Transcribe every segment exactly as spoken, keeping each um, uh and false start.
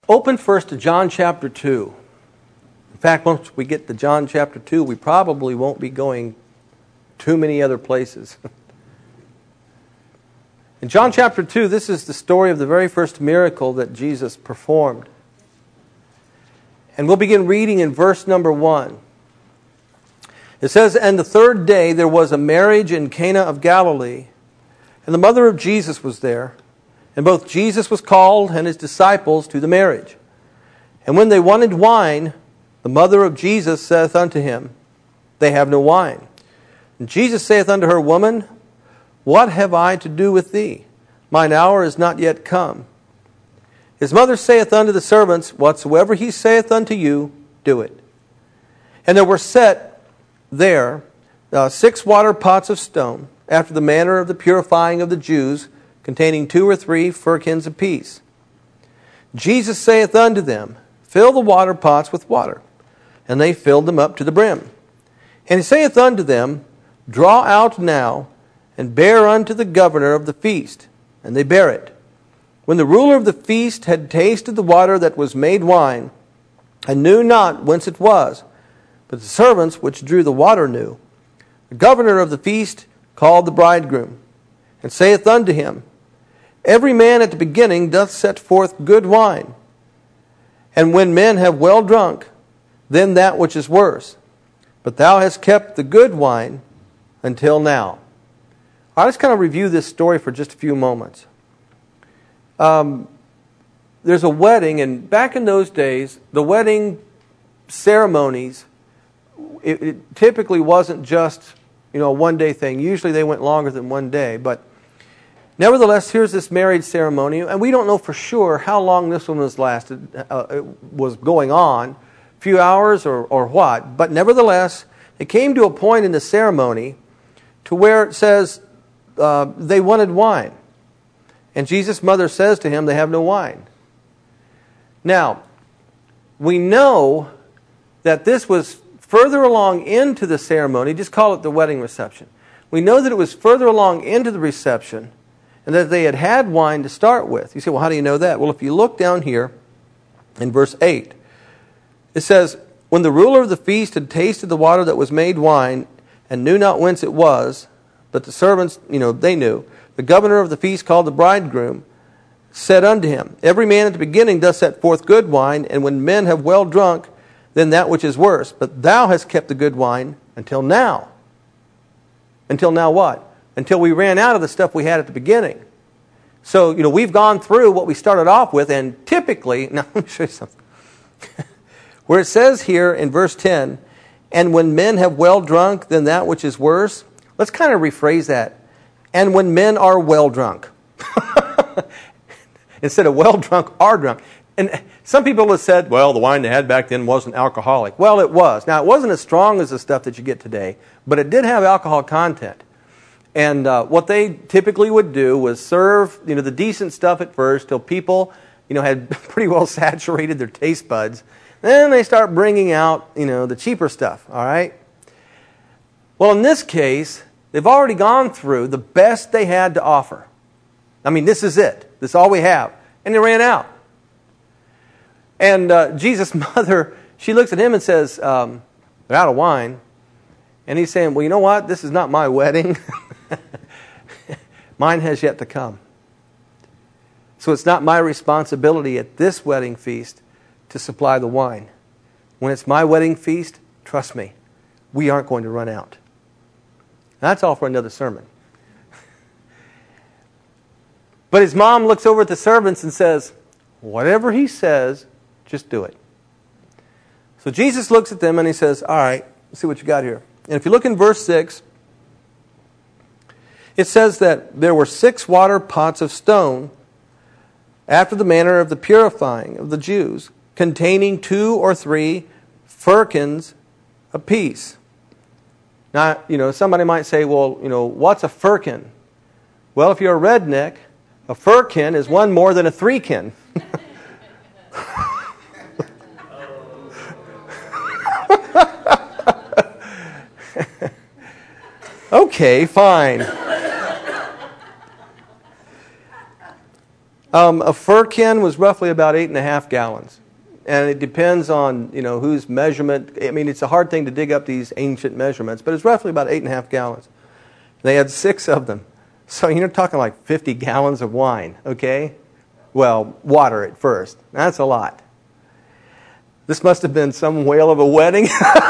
Open first to John chapter two. In fact, once we get to John chapter two, we probably won't be going too many other places. In John chapter two, this is the story of the very first miracle that Jesus performed. And we'll begin reading in verse number one. It says, "And the third day there was a marriage in Cana of Galilee, and the mother of Jesus was there. And both Jesus was called and his disciples to the marriage. And when they wanted wine, the mother of Jesus saith unto him, They have no wine. And Jesus saith unto her, Woman, what have I to do with thee? Mine hour is not yet come. His mother saith unto the servants, Whatsoever he saith unto you, do it. And there were set there uh, six water pots of stone, after the manner of the purifying of the Jews, containing two or three firkins apiece. Jesus saith unto them, Fill the water pots with water. And they filled them up to the brim. And he saith unto them, Draw out now, and bear unto the governor of the feast. And they bare it. When the ruler of the feast had tasted the water that was made wine, and knew not whence it was, but the servants which drew the water knew, the governor of the feast called the bridegroom, and saith unto him, Every man at the beginning doth set forth good wine, and when men have well drunk, then that which is worse. But thou hast kept the good wine until now." I'll just kind of review this story for just a few moments. Um, there's a wedding, and back in those days, the wedding ceremonies, it, it typically wasn't just, you know, a one-day thing. Usually they went longer than one day, but nevertheless, here's this marriage ceremony, and we don't know for sure how long this one was lasted, uh, it was going on, a few hours or, or what. But nevertheless, it came to a point in the ceremony to where it says uh, they wanted wine. And Jesus' mother says to him, they have no wine. Now, we know that this was further along into the ceremony, just call it the wedding reception. We know that it was further along into the reception, and that they had had wine to start with. You say, well, how do you know that? Well, if you look down here in verse eight, it says, "When the ruler of the feast had tasted the water that was made wine, and knew not whence it was, but the servants, you know, they knew, the governor of the feast called the bridegroom, said unto him, Every man at the beginning doth set forth good wine, and when men have well drunk, then that which is worse. But thou hast kept the good wine until now." Until now what? Until we ran out of the stuff we had at the beginning. So, you know, we've gone through what we started off with, and typically, now let me show you something. Where it says here in verse ten, "And when men have well drunk, then that which is worse." Let's kind of rephrase that. And when men are well drunk. Instead of well drunk, are drunk. And some people have said, well, the wine they had back then wasn't alcoholic. Well, it was. Now, it wasn't as strong as the stuff that you get today, but it did have alcohol content. And uh, what they typically would do was serve, you know, the decent stuff at first till people, you know, had pretty well saturated their taste buds. Then they start bringing out, you know, the cheaper stuff, all right? Well, in this case, they've already gone through the best they had to offer. I mean, this is it. This is all we have. And they ran out. And uh, Jesus' mother, she looks at him and says, um, they're out of wine. And he's saying, well, you know what? This is not my wedding. Mine has yet to come. So it's not my responsibility at this wedding feast to supply the wine. When it's my wedding feast, trust me, we aren't going to run out. That's all for another sermon. But his mom looks over at the servants and says, whatever he says, just do it. So Jesus looks at them and he says, all right, let's see what you got here. And if you look in verse six, it says that there were six water pots of stone, after the manner of the purifying of the Jews, containing two or three firkins apiece. Now, you know, somebody might say, well, you know, what's a firkin? Well, if you're a redneck, a firkin is one more than a threekin. Okay, fine. Um, a firkin was roughly about eight and a half gallons. And it depends on, you know, whose measurement. I mean, it's a hard thing to dig up these ancient measurements, but it's roughly about eight and a half gallons. They had six of them. So you're talking like fifty gallons of wine, okay? Well, water at first. That's a lot. This must have been some whale of a wedding.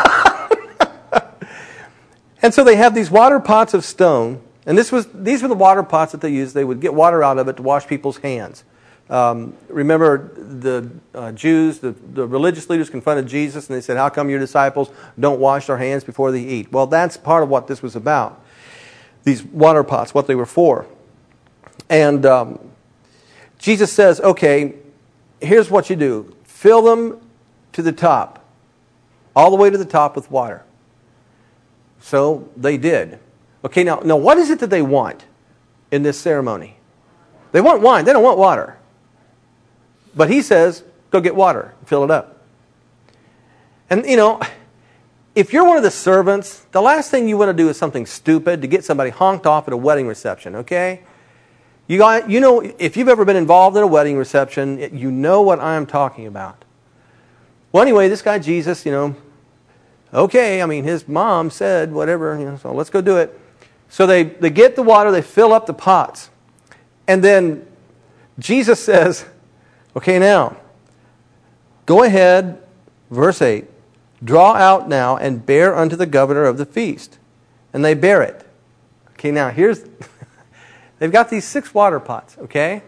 And so they have these water pots of stone. And this was these were the water pots that they used. They would get water out of it to wash people's hands. Um, remember, the uh, Jews, the, the religious leaders confronted Jesus, and they said, how come your disciples don't wash their hands before they eat? Well, that's part of what this was about. These water pots, what they were for. And um, Jesus says, okay, here's what you do. Fill them to the top, all the way to the top with water. So they did. Okay, now, now what is it that they want in this ceremony? They want wine. They don't want water. But he says, go get water and fill it up. And, you know, if you're one of the servants, the last thing you want to do is something stupid to get somebody honked off at a wedding reception, okay? You got, you know, if you've ever been involved in a wedding reception, you know what I'm talking about. Well, anyway, this guy Jesus, you know, okay, I mean, his mom said whatever, you know, so let's go do it. So they, they get the water, they fill up the pots. And then Jesus says, okay, now, go ahead, verse eight, draw out now and bear unto the governor of the feast. And they bear it. Okay, now, here's, they've got these six water pots, okay?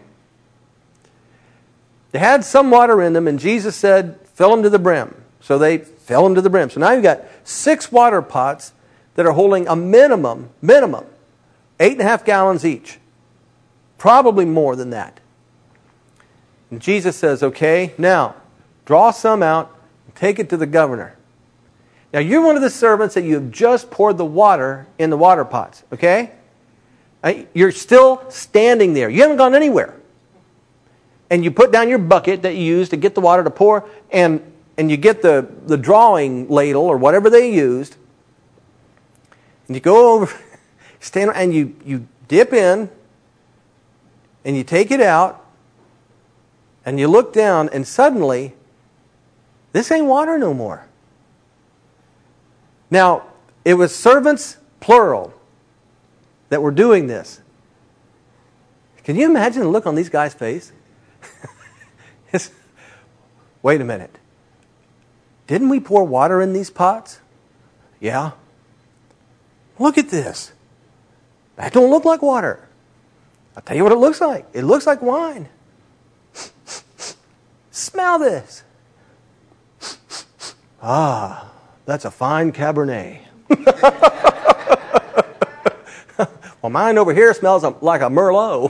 They had some water in them, and Jesus said, fill them to the brim. So they fill them to the brim. So now you've got six water pots that are holding a minimum, minimum, eight and a half gallons each. Probably more than that. And Jesus says, okay, now, draw some out and take it to the governor. Now, you're one of the servants that you have just poured the water in the water pots, okay? You're still standing there. You haven't gone anywhere. And you put down your bucket that you used to get the water to pour, and, and you get the, the drawing ladle or whatever they used, and you go over, stand, and you, you dip in, and you take it out, and you look down, and suddenly, this ain't water no more. Now, it was servants, plural, that were doing this. Can you imagine the look on these guys' face? Wait a minute. Didn't we pour water in these pots? Yeah. Look at this. That don't look like water. I'll tell you what it looks like. It looks like wine. Smell this. Ah, that's a fine Cabernet. Well, mine over here smells like a Merlot.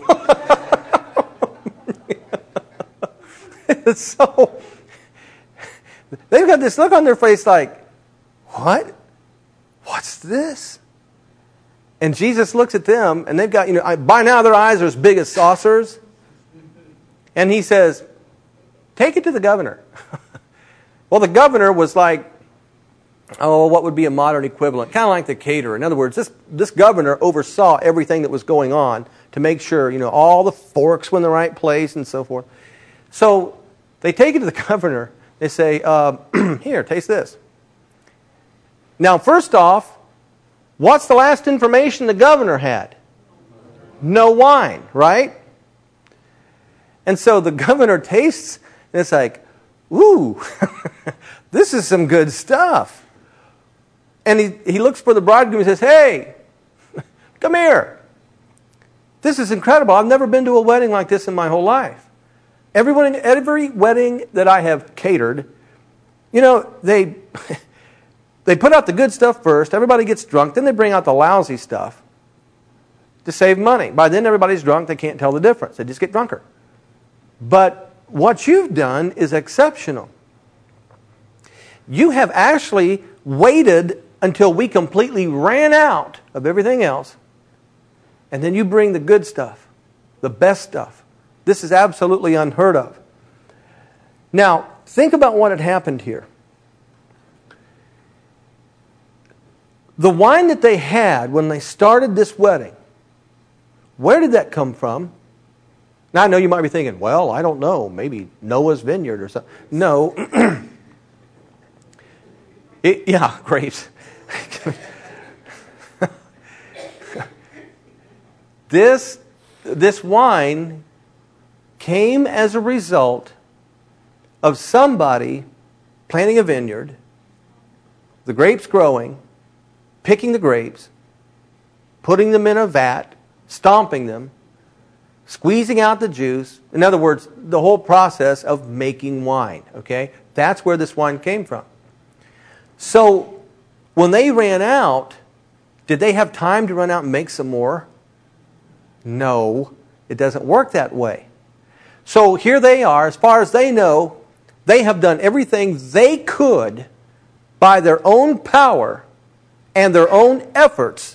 So, they've got this look on their face like, what? What's this? And Jesus looks at them, and they've got, you know, by now their eyes are as big as saucers. And he says, take it to the governor. Well, the governor was like, oh, what would be a modern equivalent? Kind of like the caterer. In other words, this, this governor oversaw everything that was going on to make sure, you know, all the forks were in the right place and so forth. So they take it to the governor. They say, uh, here, taste this. Now, first off, what's the last information the governor had? No wine, right? And so the governor tastes, and it's like, ooh, this is some good stuff. And he, he looks for the bridegroom and says, hey, come here. This is incredible. I've never been to a wedding like this in my whole life. Everyone, every wedding that I have catered, you know, they, they put out the good stuff first. Everybody gets drunk. Then they bring out the lousy stuff to save money. By then everybody's drunk. They can't tell the difference. They just get drunker. But what you've done is exceptional. You have actually waited until we completely ran out of everything else, and then you bring the good stuff, the best stuff. This is absolutely unheard of. Now, think about what had happened here. The wine that they had when they started this wedding, where did that come from? Now I know you might be thinking, well, I don't know, maybe Noah's vineyard or something. No. it, yeah, grapes. this, this wine came as a result of somebody planting a vineyard, the grapes growing, picking the grapes, putting them in a vat, stomping them, squeezing out the juice. In other words, the whole process of making wine. Okay? That's where this wine came from. So, when they ran out, did they have time to run out and make some more? No, it doesn't work that way. So here they are, as far as they know, they have done everything they could by their own power and their own efforts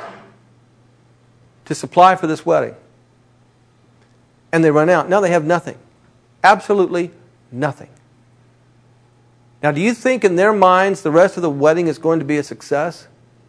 to supply for this wedding. And they run out. Now they have nothing. Absolutely nothing. Now, do you think in their minds the rest of the wedding is going to be a success?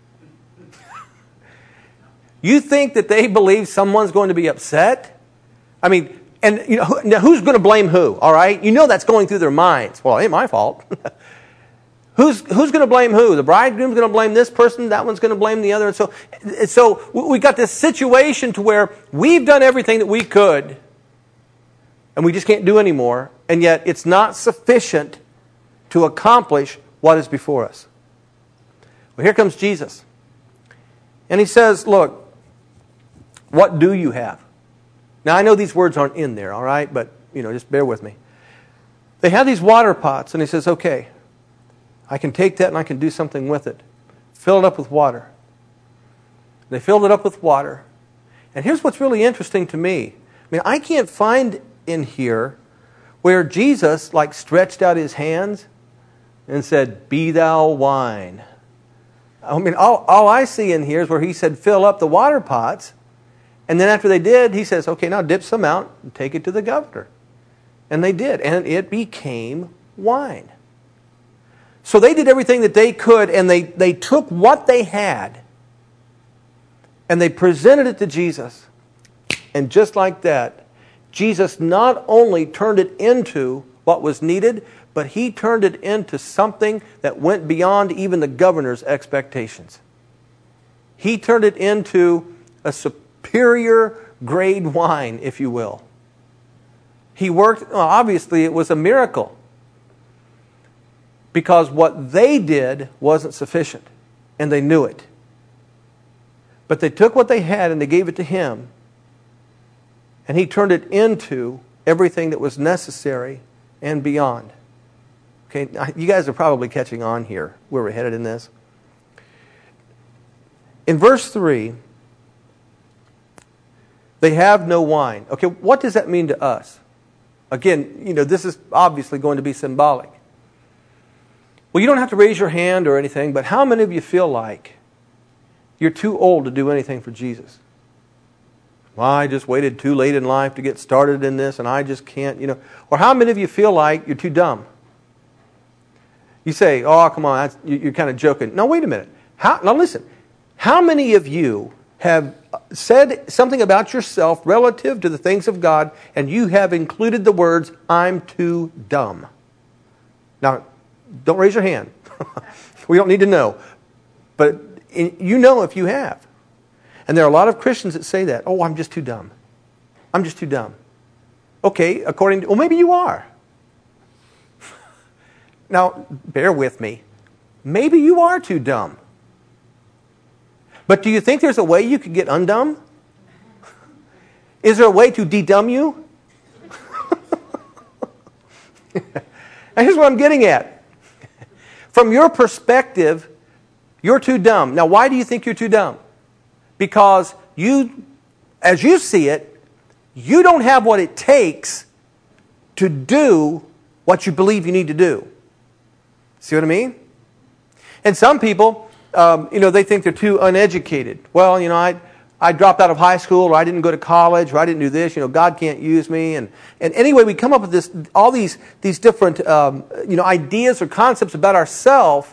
You think that they believe someone's going to be upset? I mean, and you know, now who's going to blame who? All right, you know that's going through their minds. Well, it ain't my fault. who's who's going to blame who? The bridegroom's going to blame this person. That one's going to blame the other. And so, so we got this situation to where we've done everything that we could, and we just can't do anymore. And yet, it's not sufficient to accomplish what is before us. Well, here comes Jesus. And he says, look, what do you have? Now, I know these words aren't in there, all right? But, you know, just bear with me. They have these water pots, and he says, okay, I can take that and I can do something with it. Fill it up with water. They filled it up with water. And here's what's really interesting to me. I mean, I can't find in here where Jesus, like, stretched out his hands and said, be thou wine. I mean, all, all I see in here is where he said, fill up the water pots. And then after they did, he says, okay, now dip some out and take it to the governor. And they did. And it became wine. So they did everything that they could, and they, they took what they had and they presented it to Jesus. And just like that, Jesus not only turned it into what was needed, but he turned it into something that went beyond even the governor's expectations. He turned it into a superior grade wine, if you will. He worked, well, obviously it was a miracle, because what they did wasn't sufficient, and they knew it. But they took what they had and they gave it to him, and he turned it into everything that was necessary and beyond. Okay, you guys are probably catching on here where we're headed in this. In verse three, they have no wine. Okay, what does that mean to us? Again, you know, this is obviously going to be symbolic. Well, you don't have to raise your hand or anything, but how many of you feel like you're too old to do anything for Jesus? Well, I just waited too late in life to get started in this, and I just can't, you know. Or how many of you feel like you're too dumb? You say, oh, come on, that's, you're kind of joking. No, wait a minute. How, now listen, how many of you have said something about yourself relative to the things of God, and you have included the words, I'm too dumb? Now, don't raise your hand. We don't need to know. But in, you know if you have. And there are a lot of Christians that say that. Oh, I'm just too dumb. I'm just too dumb. Okay, according to, well, maybe you are. Now, bear with me. Maybe you are too dumb. But do you think there's a way you could get undumb? Is there a way to de-dumb you? And here's what I'm getting at. From your perspective, you're too dumb. Now, why do you think you're too dumb? Because you, as you see it, you don't have what it takes to do what you believe you need to do. See what I mean? And some people, um, you know, they think they're too uneducated. Well, you know, I I dropped out of high school, or I didn't go to college, or I didn't do this. You know, God can't use me. And and anyway, we come up with this, all these these different, um, you know, ideas or concepts about ourselves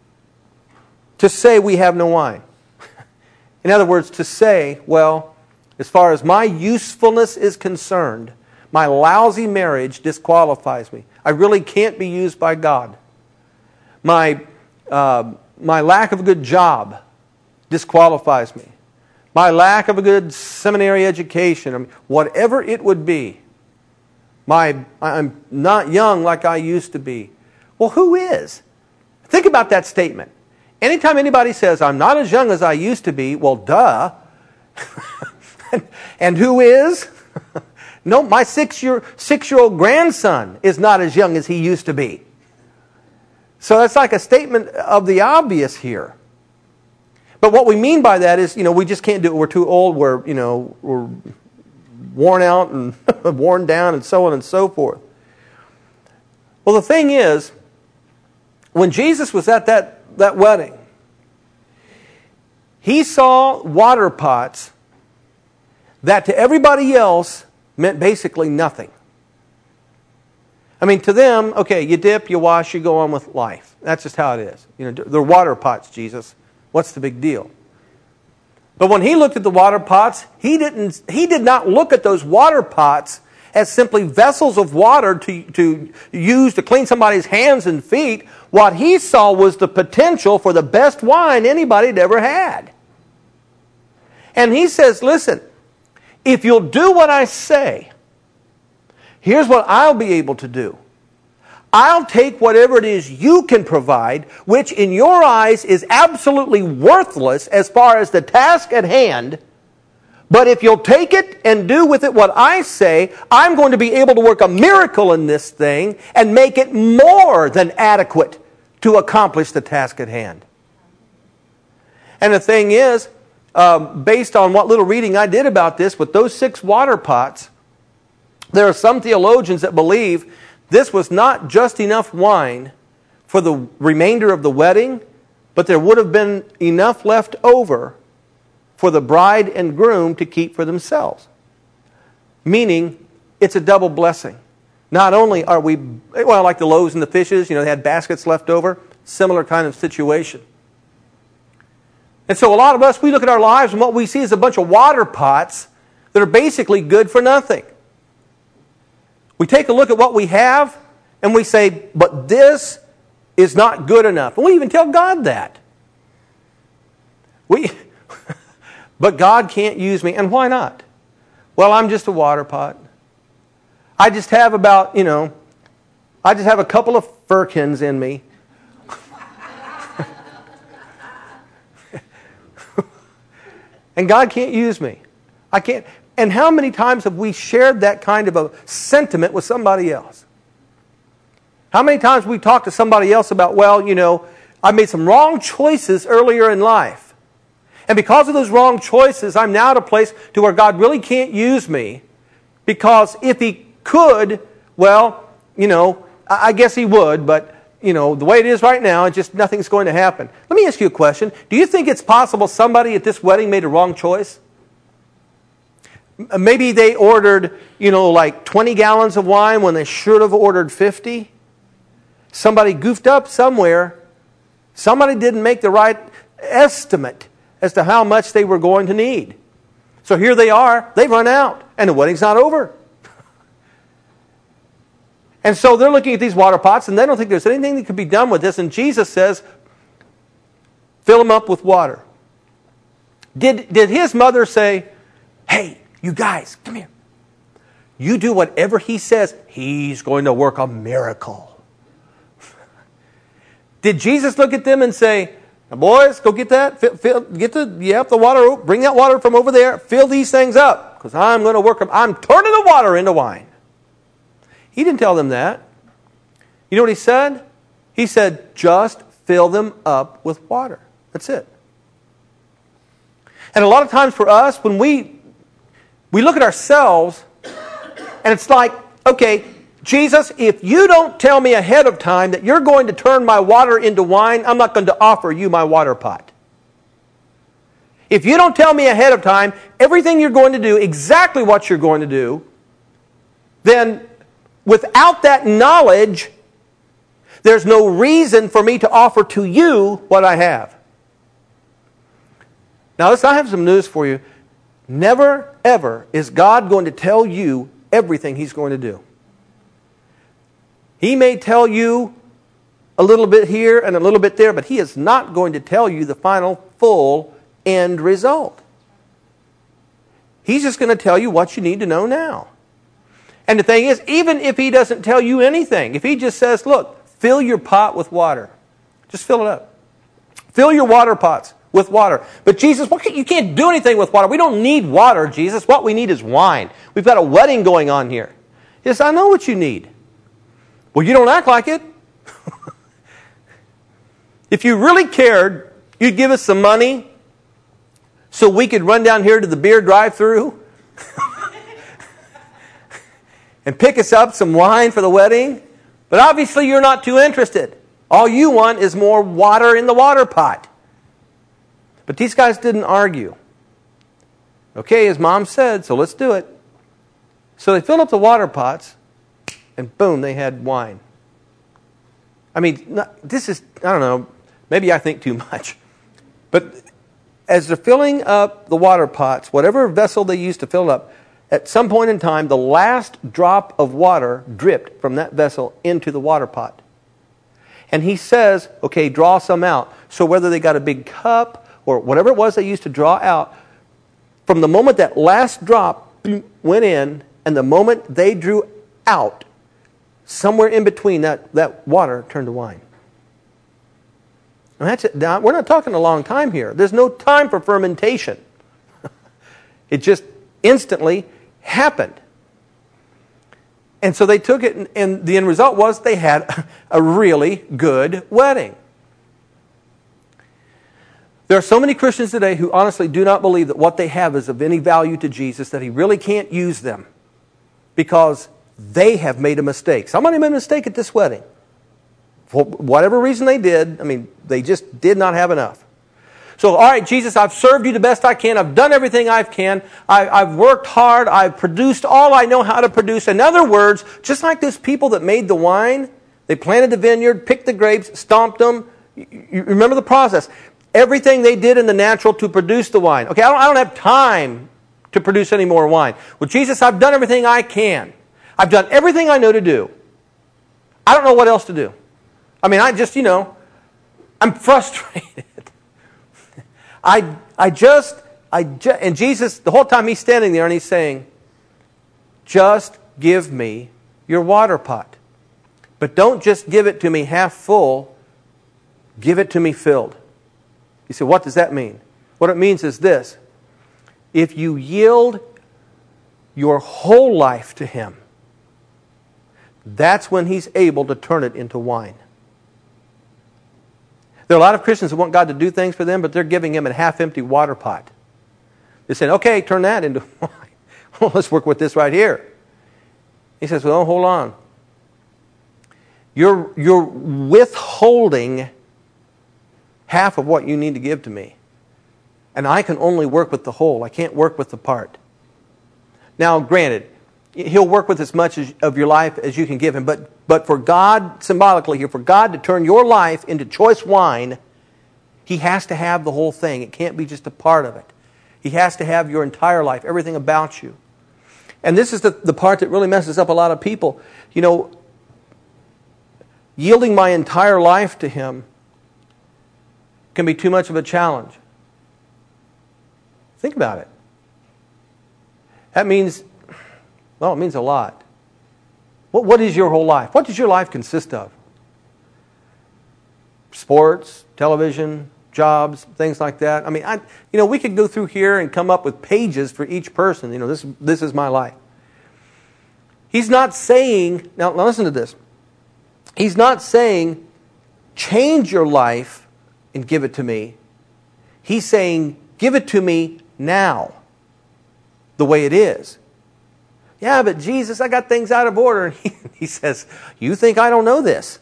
to say we have no wine. In other words, to say, well, As far as my usefulness is concerned, my lousy marriage disqualifies me. I really can't be used by God. My, uh, my lack of a good job disqualifies me. My lack of a good seminary education, I mean, whatever it would be. My, I'm not young like I used to be. Well, who is? Think about that statement. Anytime anybody says, I'm not as young as I used to be, well, duh. And who is? No, my six-year, six-year-old grandson is not as young as he used to be. So that's like a statement of the obvious here. But what we mean by that is, you know, we just can't do it. We're too old. We're, you know, we're worn out and worn down and so on and so forth. Well, the thing is, when Jesus was at that, that wedding, he saw water pots that to everybody else meant basically nothing. I mean, to them, okay, you dip, you wash, you go on with life. That's just how it is. You know, they're water pots, Jesus. What's the big deal? But when he looked at the water pots, he didn't. He did not look at those water pots as simply vessels of water to, to use to clean somebody's hands and feet. What he saw was the potential for the best wine anybody had ever had. And he says, listen, if you'll do what I say, here's what I'll be able to do. I'll take whatever it is you can provide, which in your eyes is absolutely worthless as far as the task at hand. But if you'll take it and do with it what I say, I'm going to be able to work a miracle in this thing and make it more than adequate to accomplish the task at hand. And the thing is, um, based on what little reading I did about this, with those six water pots, there are some theologians that believe this was not just enough wine for the remainder of the wedding, but there would have been enough left over for the bride and groom to keep for themselves. Meaning, it's a double blessing. Not only are we, well, like the loaves and the fishes, you know, they had baskets left over, similar kind of situation. And so a lot of us, we look at our lives and what we see is a bunch of water pots that are basically good for nothing. We take a look at what we have and we say, but this is not good enough. And we even tell God that. We, but God can't use me. And why not? Well, I'm just a water pot. I just have about, you know, I just have a couple of firkins in me. And God can't use me. I can't. And how many times have we shared that kind of a sentiment with somebody else? How many times have we talked to somebody else about, well, you know, I made some wrong choices earlier in life. And because of those wrong choices, I'm now at a place to where God really can't use me. Because if He could, well, you know, I guess He would, but, you know, the way it is right now, it's just nothing's going to happen. Let me ask you a question. Do you think it's possible somebody at this wedding made a wrong choice? Maybe they ordered, you know, like twenty gallons of wine when they should have ordered fifty. Somebody goofed up somewhere. Somebody didn't make the right estimate as to how much they were going to need. So here they are. They've run out. And the wedding's not over. And so they're looking at these water pots and they don't think there's anything that could be done with this. And Jesus says, fill them up with water. Did, did his mother say, hey, you guys, come here. You do whatever he says, he's going to work a miracle. Did Jesus look at them and say, now boys, go get that, fill, fill, get the, yep, the water, bring that water from over there, fill these things up, because I'm going to work them, I'm turning the water into wine. He didn't tell them that. You know what he said? He said, just fill them up with water. That's it. And a lot of times for us, when we We look at ourselves, and it's like, okay, Jesus, if you don't tell me ahead of time that you're going to turn my water into wine, I'm not going to offer you my water pot. If you don't tell me ahead of time everything you're going to do, exactly what you're going to do, then without that knowledge, there's no reason for me to offer to you what I have. Now, listen, I have some news for you. Never, ever is God going to tell you everything He's going to do. He may tell you a little bit here and a little bit there, but He is not going to tell you the final, full end result. He's just going to tell you what you need to know now. And the thing is, even if He doesn't tell you anything, if He just says, look, fill your pot with water. Just fill it up. Fill your water pots with water. But Jesus, what can, you can't do anything with water. We don't need water, Jesus. What we need is wine. We've got a wedding going on here. Yes, I know what you need. Well, you don't act like it. If you really cared, you'd give us some money so we could run down here to the beer drive-thru and pick us up some wine for the wedding. But obviously you're not too interested. All you want is more water in the water pot. But these guys didn't argue. Okay, as Mom said, so let's do it. So they filled up the water pots, and boom, they had wine. I mean, this is, I don't know, maybe I think too much. But as they're filling up the water pots, whatever vessel they used to fill it up, at some point in time, the last drop of water dripped from that vessel into the water pot. And He says, okay, draw some out. So whether they got a big cup or whatever it was they used to draw out, from the moment that last drop went in and the moment they drew out, somewhere in between, that, that water turned to wine. And that's it. Now, we're not talking a long time here. There's no time for fermentation. It just instantly happened. And so they took it, and, and the end result was they had a really good wedding. There are so many Christians today who honestly do not believe that what they have is of any value to Jesus, that He really can't use them because they have made a mistake. Somebody made a mistake at this wedding. For whatever reason they did, I mean, they just did not have enough. So, all right, Jesus, I've served you the best I can. I've done everything I can. I, I've worked hard. I've produced all I know how to produce. In other words, just like those people that made the wine, they planted the vineyard, picked the grapes, stomped them. You, you remember the process. Everything they did in the natural to produce the wine. Okay, I don't, I don't have time to produce any more wine. Well, Jesus, I've done everything I can. I've done everything I know to do. I don't know what else to do. I mean, I just, you know, I'm frustrated. I, I just, I just, and Jesus, the whole time He's standing there and He's saying, just give me your water pot. But don't just give it to me half full, give it to me filled. You say, what does that mean? What it means is this. If you yield your whole life to Him, that's when He's able to turn it into wine. There are a lot of Christians who want God to do things for them, but they're giving Him a half-empty water pot. They're saying, okay, turn that into wine. Well, let's work with this right here. He says, well, hold on. You're, you're withholding half of what you need to give to me. And I can only work with the whole. I can't work with the part. Now, granted, He'll work with as much as, of your life as you can give Him. But, but for God, symbolically here, for God to turn your life into choice wine, He has to have the whole thing. It can't be just a part of it. He has to have your entire life, everything about you. And this is the, the part that really messes up a lot of people. You know, yielding my entire life to Him can be too much of a challenge. Think about it. That means... Well, it means a lot. What, what is your whole life? What does your life consist of? Sports, television, jobs, things like that. I mean, I, you know, we could go through here and come up with pages for each person. You know, this, this is my life. He's not saying, now, now listen to this. He's not saying, change your life and give it to me. He's saying, give it to me now, the way it is. Yeah, but Jesus, I got things out of order. And he, he says, you think I don't know this?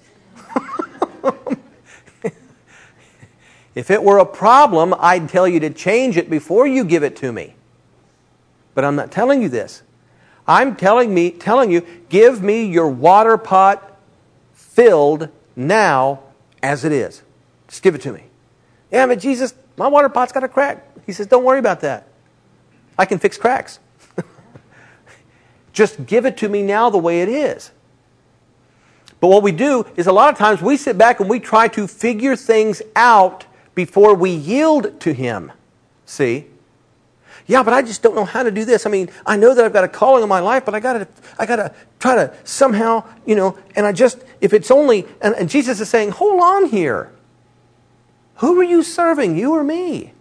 If it were a problem, I'd tell you to change it before you give it to me. But I'm not telling you this. I'm telling me, telling you, give me your water pot filled now as it is. Just give it to me. Yeah, but Jesus, my water pot's got a crack. He says, don't worry about that. I can fix cracks. Just give it to me now the way it is. But what we do is a lot of times we sit back and we try to figure things out before we yield to Him. See? Yeah, but I just don't know how to do this. I mean, I know that I've got a calling in my life, but I got to I got to try to somehow, you know, and I just, if it's only, and, and Jesus is saying, hold on here. Who are you serving, you or me?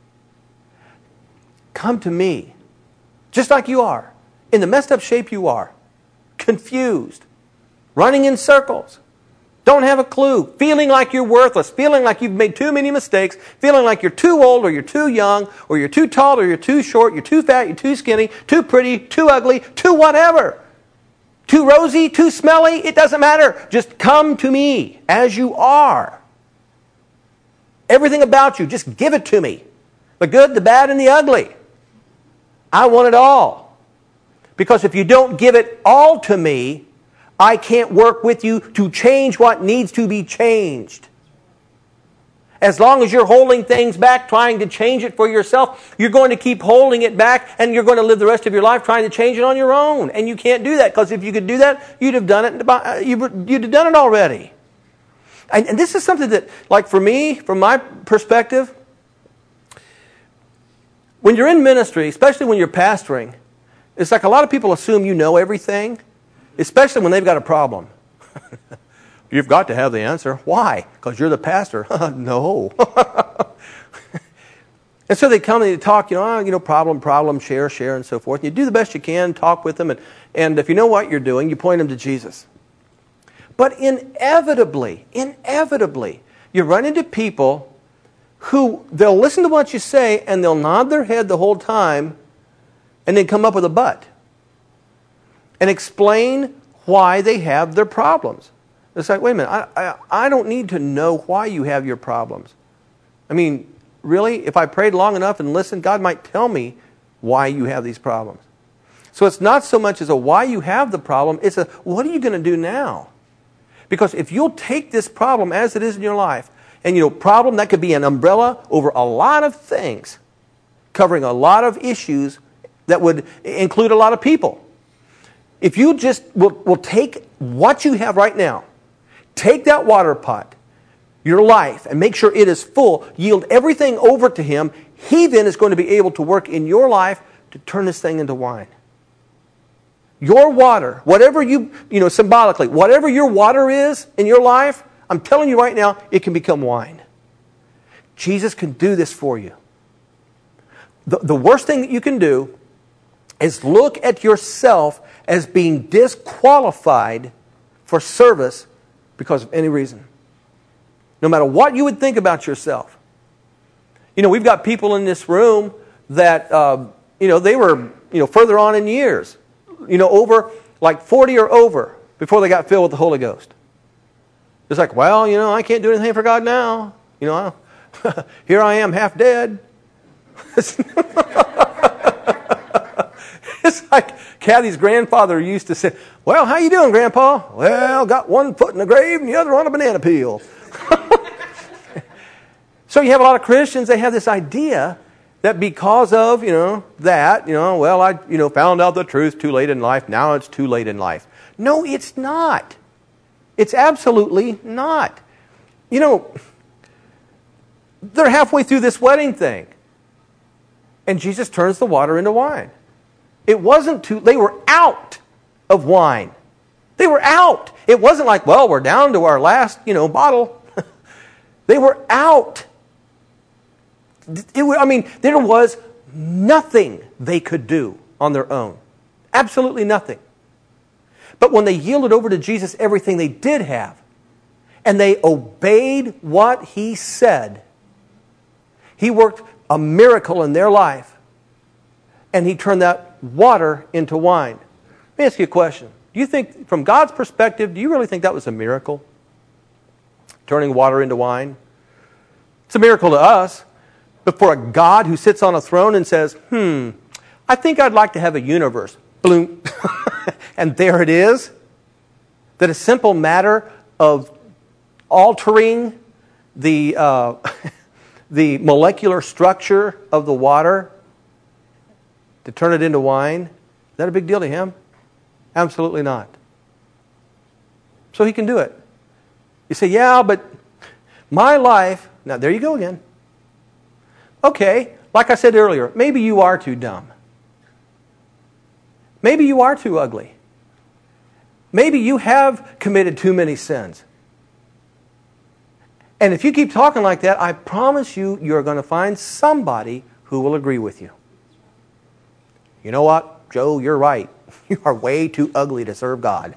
Come to me, just like you are, in the messed up shape you are, confused, running in circles, don't have a clue, feeling like you're worthless, feeling like you've made too many mistakes, feeling like you're too old or you're too young or you're too tall or you're too short, you're too fat, you're too skinny, too pretty, too ugly, too whatever. Too rosy, too smelly, it doesn't matter. Just come to me as you are. Everything about you, just give it to me. The good, the bad, and the ugly. I want it all. Because if you don't give it all to me, I can't work with you to change what needs to be changed. As long as you're holding things back, trying to change it for yourself, you're going to keep holding it back, and you're going to live the rest of your life trying to change it on your own. And you can't do that, because if you could do that, you'd have done it. You'd have done it already. And, and this is something that, like for me, from my perspective, when you're in ministry, especially when you're pastoring, it's like a lot of people assume you know everything, especially when they've got a problem. You've got to have the answer. Why? Because you're the pastor. No. And so they come and they talk, you know, oh, you know, problem, problem, share, share, and so forth. And you do the best you can, talk with them, and, and if you know what you're doing, you point them to Jesus. But inevitably, inevitably, you run into people who they'll listen to what you say and they'll nod their head the whole time and then come up with a but and explain why they have their problems. It's like, wait a minute, I, I, I don't need to know why you have your problems. I mean, really, if I prayed long enough and listened, God might tell me why you have these problems. So it's not so much as a why you have the problem, it's a what are you going to do now? Because if you'll take this problem as it is in your life, and you know, problem, that could be an umbrella over a lot of things, covering a lot of issues that would include a lot of people. If you just will, will take what you have right now, take that water pot, your life, and make sure it is full, yield everything over to Him, He then is going to be able to work in your life to turn this thing into wine. Your water, whatever you, you know, symbolically, whatever your water is in your life, I'm telling you right now, it can become wine. Jesus can do this for you. The, the worst thing that you can do is look at yourself as being disqualified for service because of any reason. No matter what you would think about yourself. You know, we've got people in this room that, uh, you know, they were, you know, further on in years. You know, over, like forty or over, before they got filled with the Holy Ghost. It's like, well, you know, I can't do anything for God now. You know, I, here I am, half dead. It's like Kathy's grandfather used to say, well, how you doing, Grandpa? Well, got one foot in the grave and the other on a banana peel. So you have a lot of Christians, they have this idea that because of, you know, that, you know, well, I, you know, found out the truth too late in life. Now it's too late in life. No, it's not. It's absolutely not. You know, they're halfway through this wedding thing. And Jesus turns the water into wine. It wasn't too, they were out of wine. They were out. It wasn't like, well, we're down to our last, you know, bottle. They were out. It, I mean, there was nothing they could do on their own. Absolutely nothing. But when they yielded over to Jesus everything they did have, and they obeyed what He said, He worked a miracle in their life, and He turned that water into wine. Let me ask you a question. Do you think, from God's perspective, do you really think that was a miracle? Turning water into wine? It's a miracle to us. But for a God who sits on a throne and says, hmm, I think I'd like to have a universe. Bloom. And there it is. That a simple matter of altering the, uh, the molecular structure of the water to turn it into wine, is that a big deal to him? Absolutely not. So he can do it. You say, yeah, but my life... Now, there you go again. Okay, like I said earlier, maybe you are too dumb. Maybe you are too ugly. Maybe you have committed too many sins. And if you keep talking like that, I promise you, you're going to find somebody who will agree with you. You know what, Joe, you're right. You are way too ugly to serve God.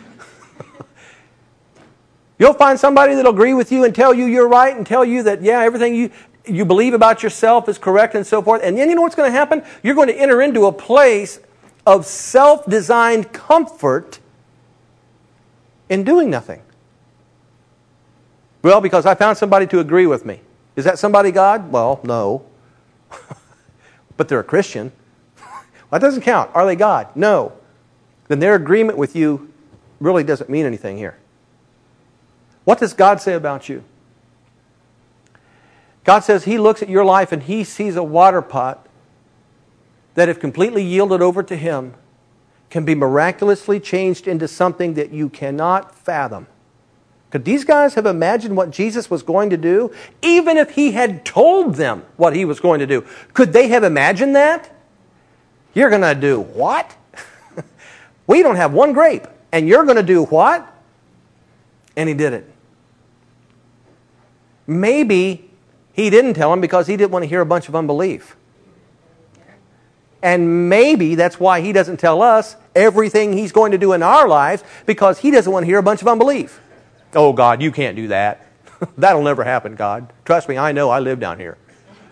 You'll find somebody that'll agree with you and tell you you're right and tell you that, yeah, everything you, you believe about yourself is correct and so forth. And then you know what's going to happen? You're going to enter into a place of self-designed comfort in doing nothing. Well, because I found somebody to agree with me. Is that somebody God? Well, no. But they're a Christian. Well, that doesn't count. Are they God? No. Then their agreement with you really doesn't mean anything here. What does God say about you? God says He looks at your life and He sees a water pot that, if completely yielded over to Him, can be miraculously changed into something that you cannot fathom. Could these guys have imagined what Jesus was going to do? Even if He had told them what He was going to do, could they have imagined that? You're going to do what? We don't have one grape, and you're going to do what? And He did it. Maybe He didn't tell him because He didn't want to hear a bunch of unbelief. And maybe that's why He doesn't tell us everything He's going to do in our lives, because He doesn't want to hear a bunch of unbelief. Oh, God, you can't do that. That'll never happen, God. Trust me, I know. I live down here.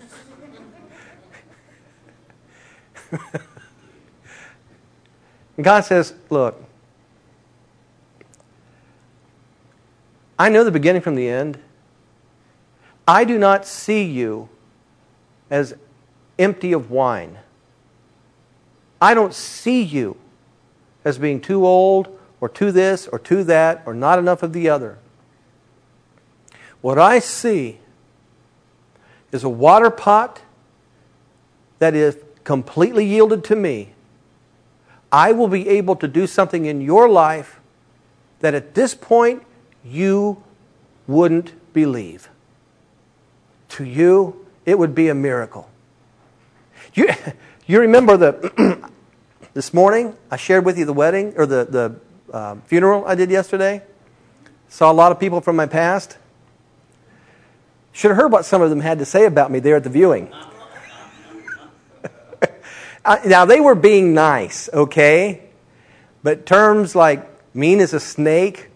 And God says, look, I know the beginning from the end. I do not see you as empty of wine. I don't see you as being too old or too this or too that or not enough of the other. What I see is a water pot that is completely yielded to me. I will be able to do something in your life that at this point you wouldn't believe. To you, it would be a miracle. You, you remember the this morning I shared with you the wedding or the the uh, funeral I did yesterday. Saw a lot of people from my past. Should have heard what some of them had to say about me there at the viewing. Now, they were being nice, okay? But terms like mean as a snake.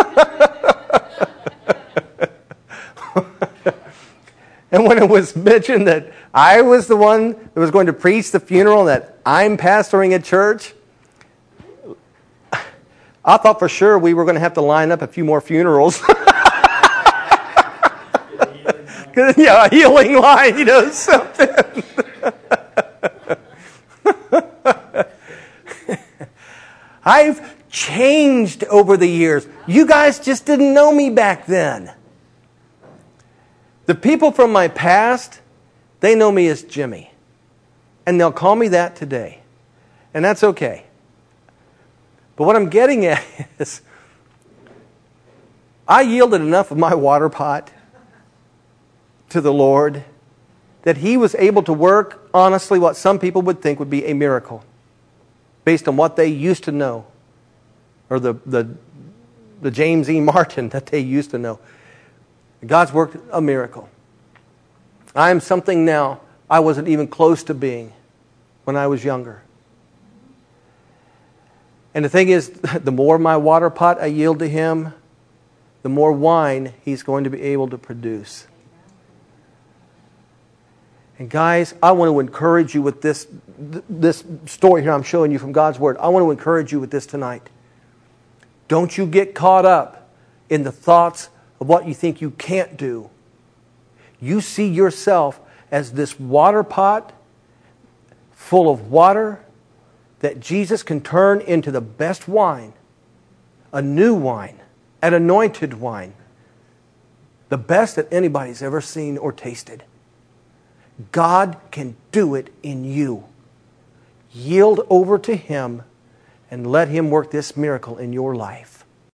And when it was mentioned that I was the one that was going to preach the funeral, that I'm pastoring a church, I thought for sure we were going to have to line up a few more funerals. Yeah, a healing line, you know, something. I've changed over the years. You guys just didn't know me back then. The people from my past, they know me as Jimmy. And they'll call me that today. And that's okay. But what I'm getting at is, I yielded enough of my water pot to the Lord that He was able to work, honestly, what some people would think would be a miracle, based on what they used to know, or the, the, the James E. Martin that they used to know. God's worked a miracle. I am something now I wasn't even close to being when I was younger. And the thing is, the more my water pot I yield to Him, the more wine He's going to be able to produce. And guys, I want to encourage you with this, this story here I'm showing you from God's Word. I want to encourage you with this tonight. Don't you get caught up in the thoughts of what you think you can't do. You see yourself as this water pot full of water that Jesus can turn into the best wine, a new wine, an anointed wine, the best that anybody's ever seen or tasted. God can do it in you. Yield over to Him and let Him work this miracle in your life.